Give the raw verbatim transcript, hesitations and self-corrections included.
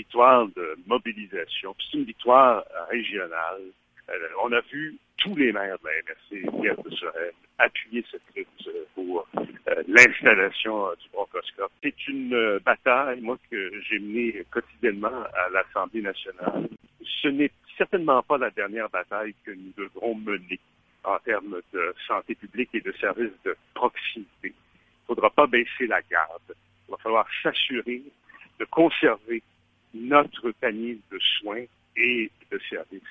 victoire de mobilisation, c'est une victoire régionale. Euh, on a vu tous les maires de la M R C, Pierre de Sorel, appuyer cette lutte pour euh, l'installation euh, du bronchoscope. C'est une euh, bataille, moi, que j'ai menée quotidiennement à l'Assemblée nationale. Ce n'est certainement pas la dernière bataille que nous devrons mener en termes de santé publique et de services de proximité. Il ne faudra pas baisser la garde. Il va falloir s'assurer de conserver notre panier de soins et de services.